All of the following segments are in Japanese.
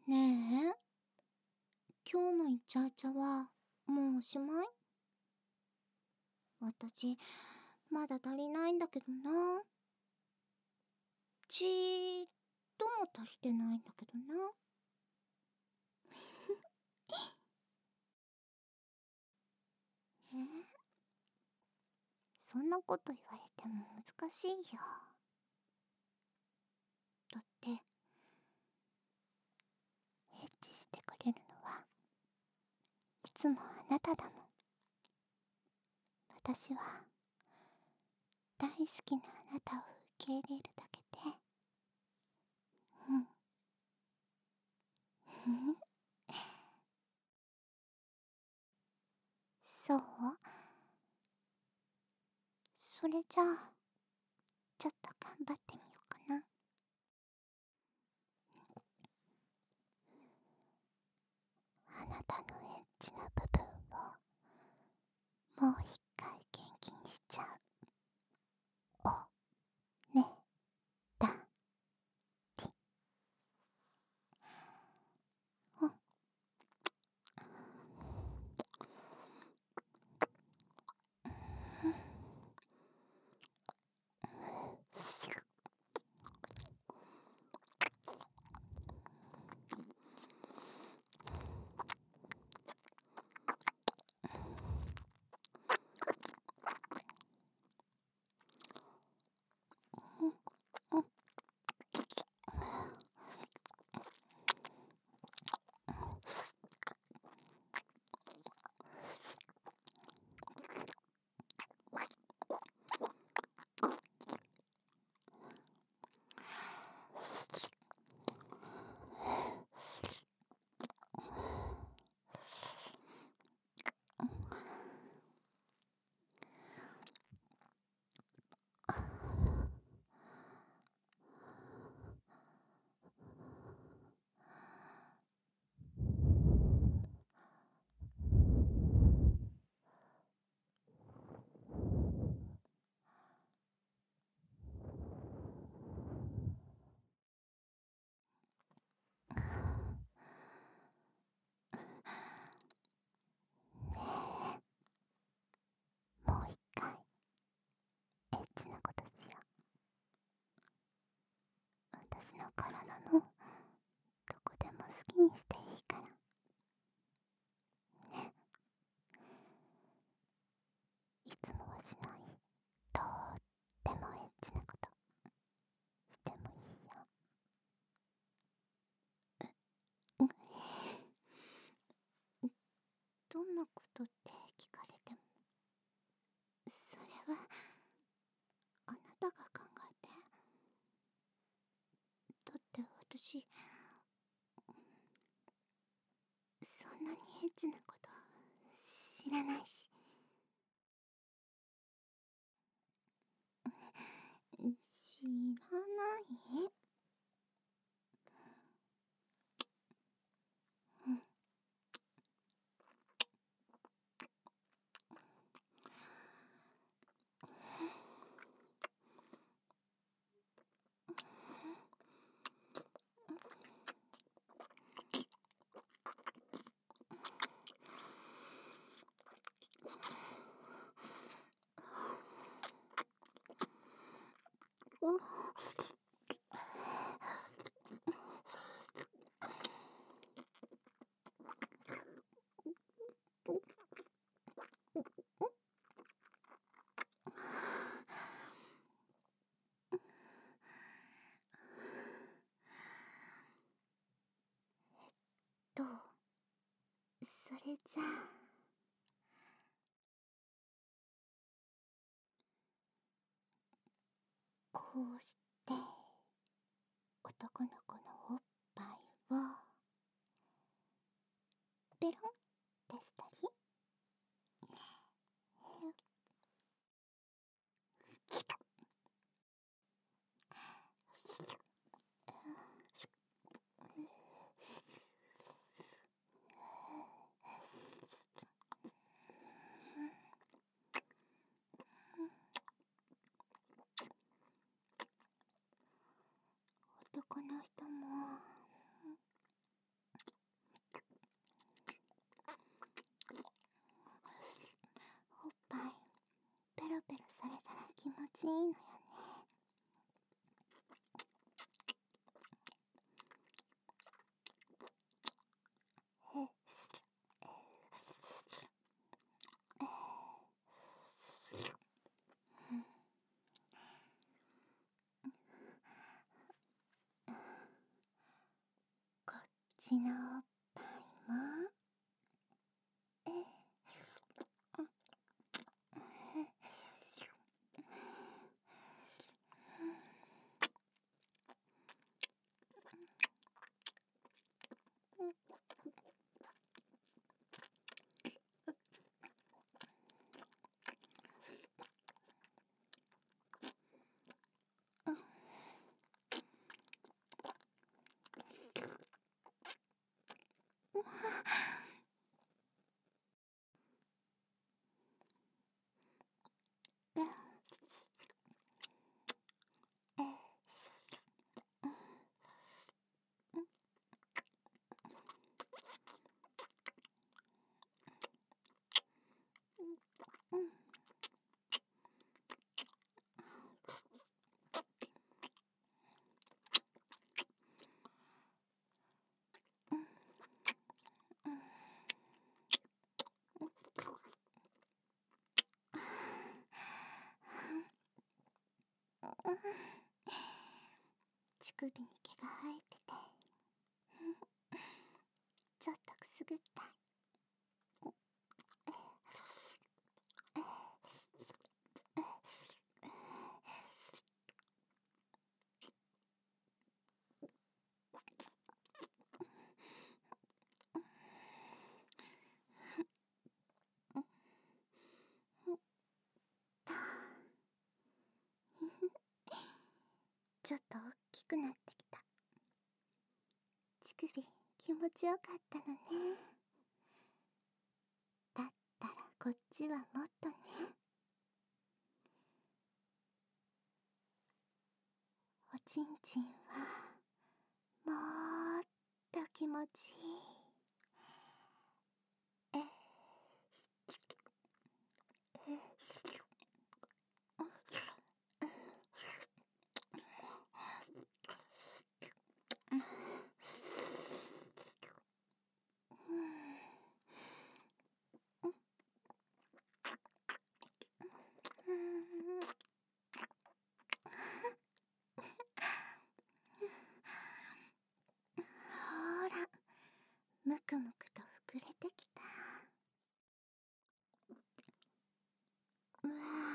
ねえ、今日のイチャイチャはもうおしまい？私、まだ足りないんだけどな。ちーっとも足りてないんだけどな。そんなこと言われても難しいよ。だって、エッチしてくれるのはいつもあなただもん。私は、大好きなあなたを受け入れるだけで、うん。そう？それじゃあ、ちょっと頑張ってみようかな。あなたのエッチな部分をもう一回元気にしちゃう。おねだり。うん。もう一回、エッチなことしよう。私の体のどこでも好きにしていいから。ね。いつもはしない、とってもエッチなことしてもいいよ。どんなことって聞かれても、それはあなたが考えて。だって私、そんなにエッチなこと知らないし。知らない？うん。と、それじゃあ、こうして男の子のおっぱいをペロンってしたり、男の人もちいいのよね。こっちのおっぱいも乳首に毛が生えててちょっとくすぐったい。ちょっと大きくなってきた。乳首気持ちよかったのね。だったらこっちはもっとね。おちんちんはもっと気持ちいい。ほら、むくむくと膨れてきた。うわ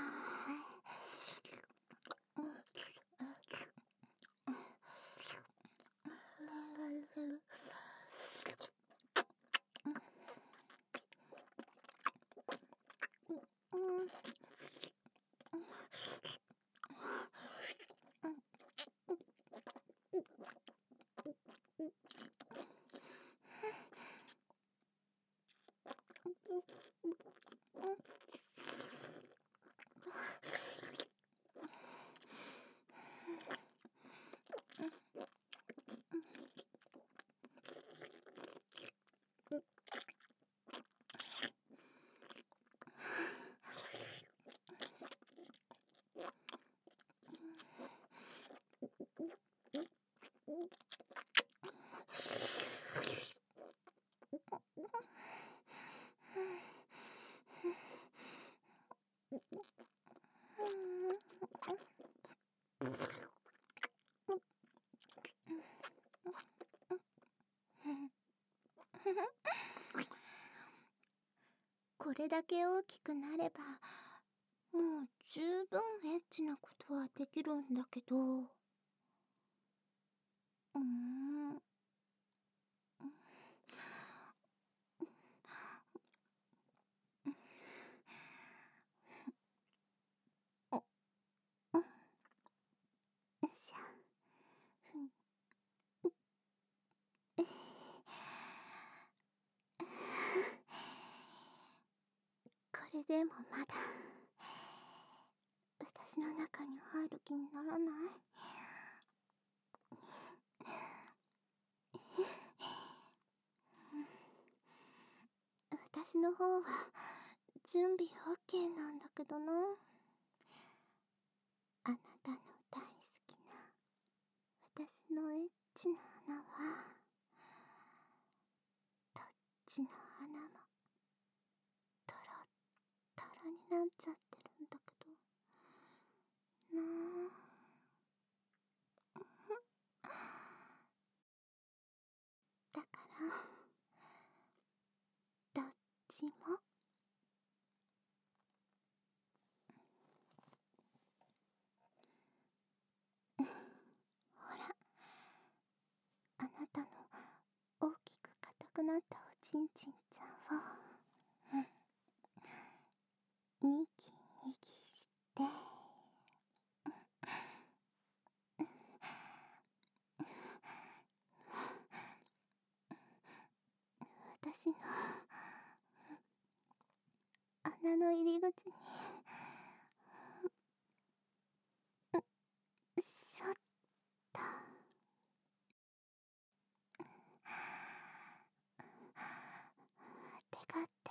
これだけ大きくなればもう十分エッチなことはできるんだけど、よいしょ。これでもまだ私の中に入る気にならない？私の方は準備 OK なんだけどな。 ちの穴はどっちの穴もトロットロになっちゃってるんだけどなあ。だからどっちもほら、あなたの大きく硬くなったおちんちんちゃんをにぎにぎして私の穴の入り口にしょった手がって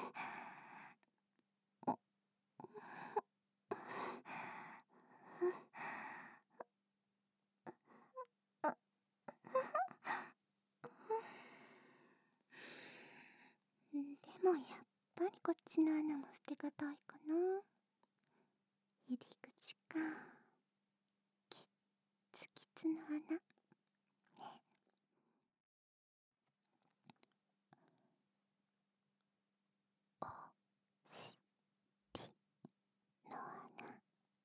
でもやっぱりこっちの穴も捨てがたいかな。入り口かキッツキツの穴ね。おしりの穴。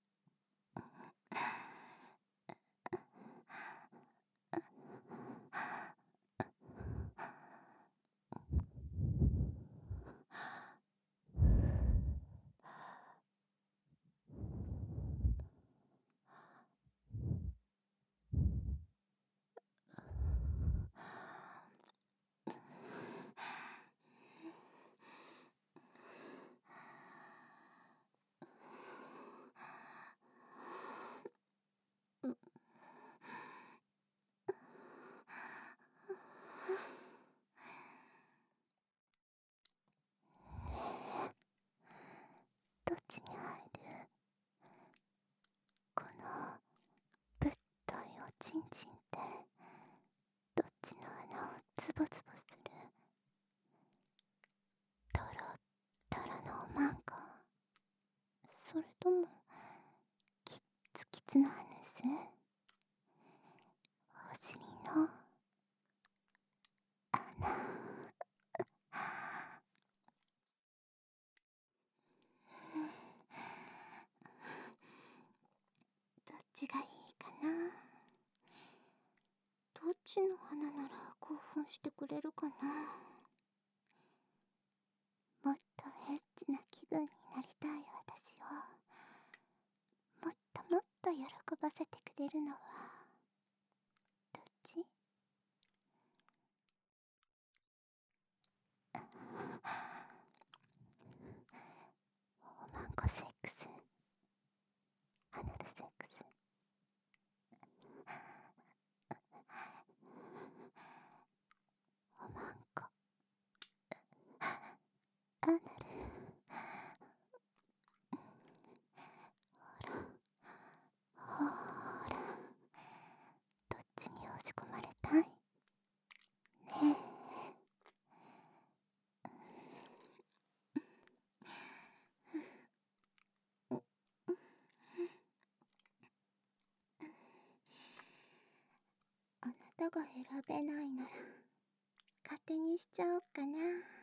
どっちに入る？このぶっといおちんちんってどっちの穴をズボズボする？トロットロのおまんこ、それともキッツキツのアヌス？お尻の穴。どっちがいいかな。どっちの穴なら興奮してくれるかな。もっとエッチな気分になりたい私をもっともっと喜ばせてくれるのはどっち？おまんこセックス、アナルセックス。おまんこアナル。ほらどっちに押し込まれたい？ねえ。あなたが選べないなら勝手にしちゃおうかな。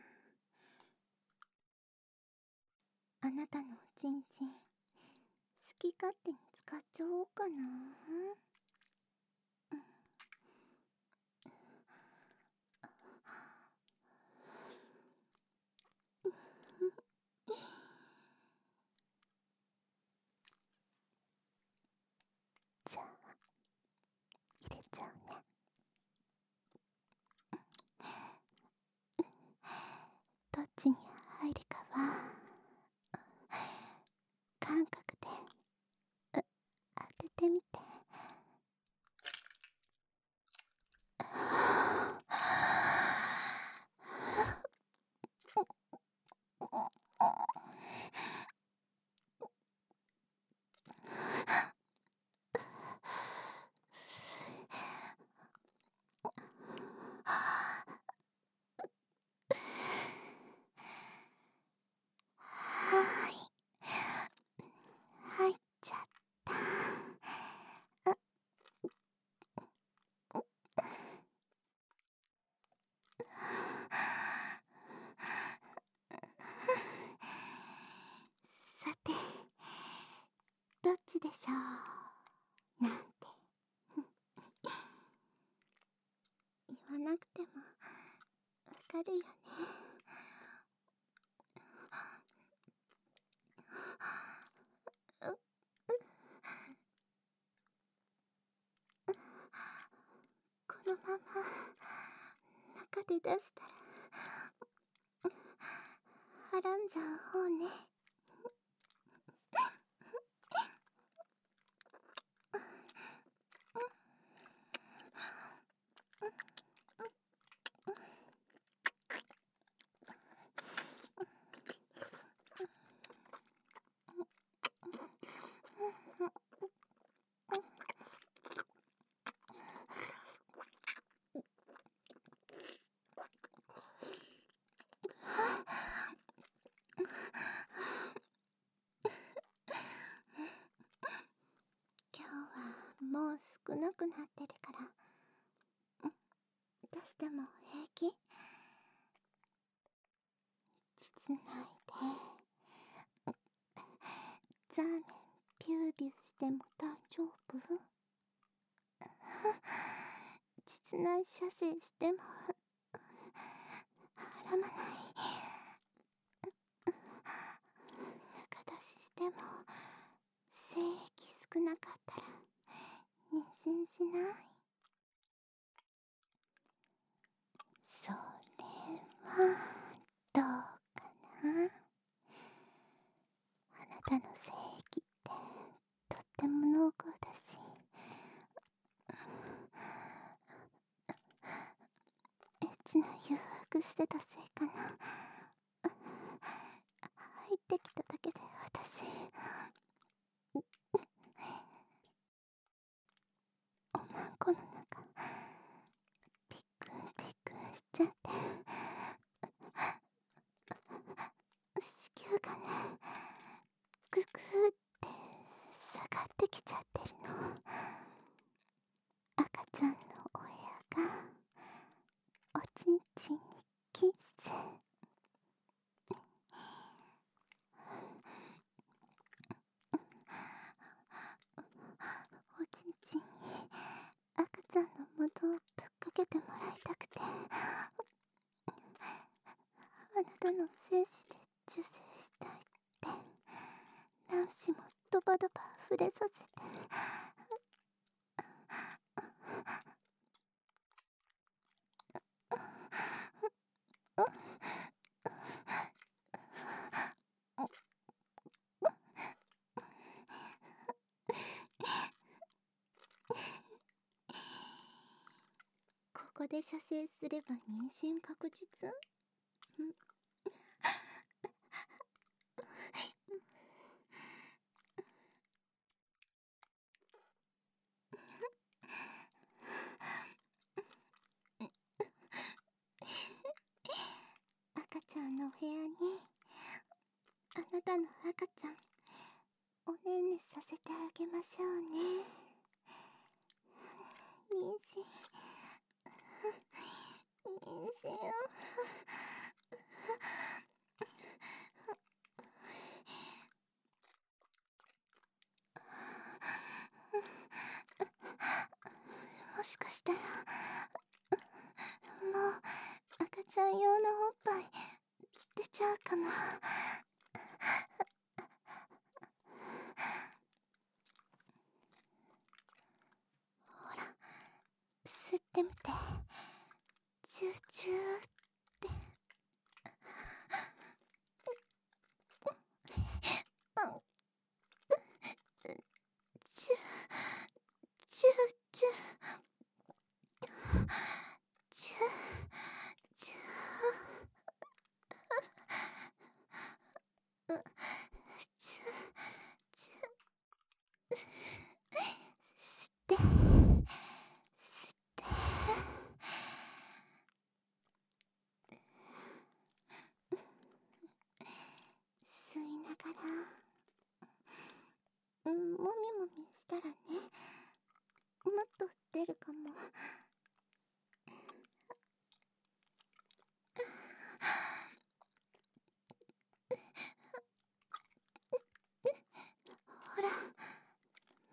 あなたのおちんちん好き勝手に使っちゃおうかな。じゃあ入れちゃうね。どっちに入るかは感覚で当ててみて。 ょうなんて言わなくてもわかるよね。このまま中で出したらはらんじゃう方ね。今日はもう少なくなってるから出しても平気？室内でザーメンビュービューしても大丈夫？室内射精してもはらまない？中出ししても精液少なかったら妊娠しない？それはどうかな？あなたの精液ってとっても濃厚だし、エッチな誘惑してたせいかな。入ってきただけで私おまんこの中ピックンピックンしちゃって、子宮がねググって下がってきちゃってるの。赤ちゃんの親がおちんちんにキス。おちんちんに赤ちゃんの元をぶっかけてもらいたくて、あなたの精子で受精したいって卵子もドバドバ触れさせて、ここで射精すれば妊娠確実？赤ちゃんの部屋にあなたの赤ちゃんおねんねさせてあげましょうね。妊娠もしかしたらもう赤ちゃん用のおっぱい出ちゃうかも。ほら吸ってみて、チューチューってチューチューチューチューチューチューチュー吸って吸って吸いながらもみもみしたらね、もっと出るかも。ほら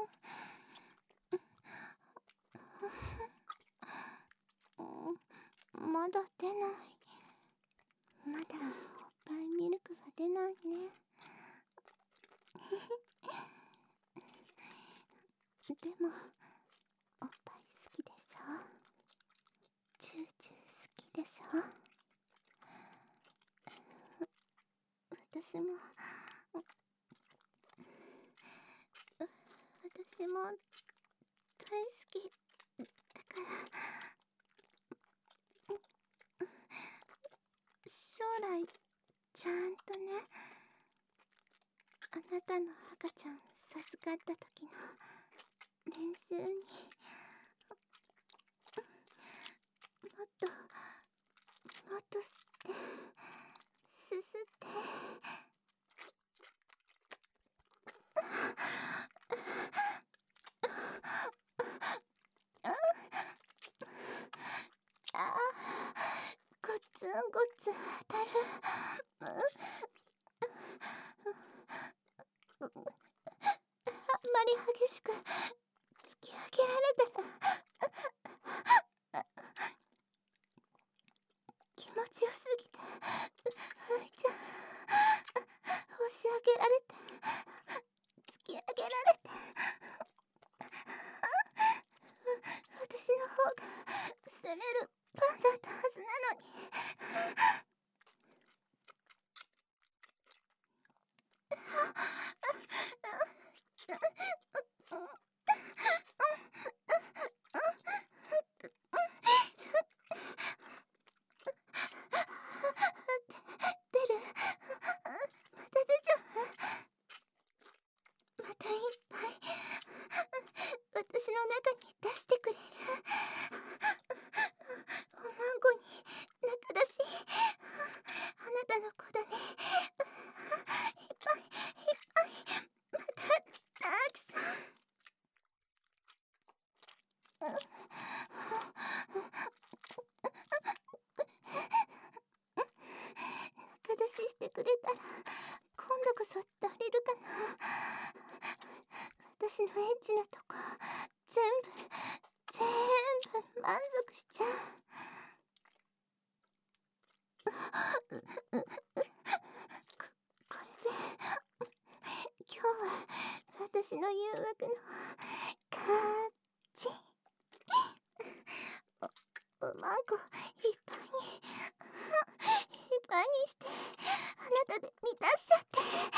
まだ出ない。まだおっぱいミルクが出ないね。でもおっぱい好きでしょ。チューチュー好きでしょ。私も大好きだから。将来ちゃんとね、あなたの赤ちゃん授かった時の練習にもっと吸ってすすってあー、ごつんごつん当たる。あんまり激しく突き上げられたら気持ちよすぎてふいちゃん押し上げられて突き上げられて私の方が攻める番だったはずなのに。出る。また出ちゃう。またいっぱい私の中に出してくれる。おまんこに仲だし、あなたの子だね。いっぱいいっぱい、またたくさん。仲出ししてくれたら今度こそ足りるかな。私のエッチなとこ全部満足しちゃう。これで今日は私の誘惑の勝ち。おまんこいっぱいにしてあなたで満たしちゃって。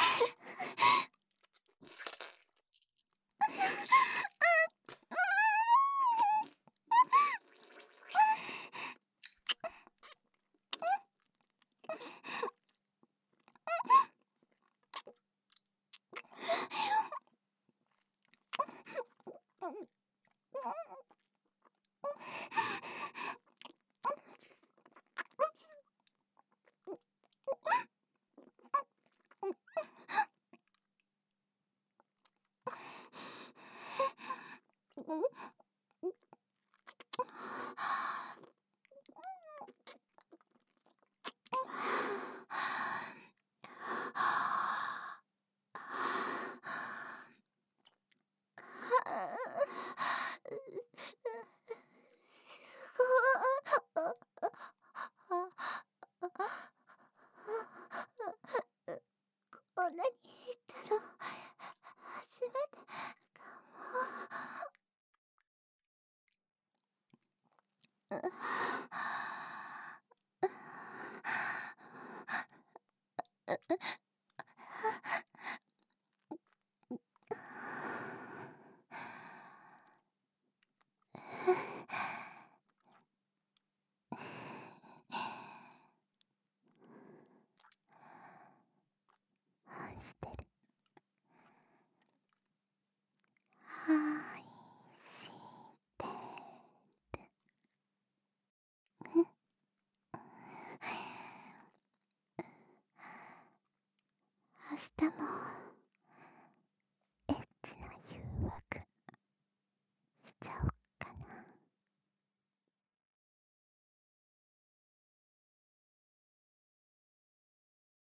こんなに言ったの初めてかも。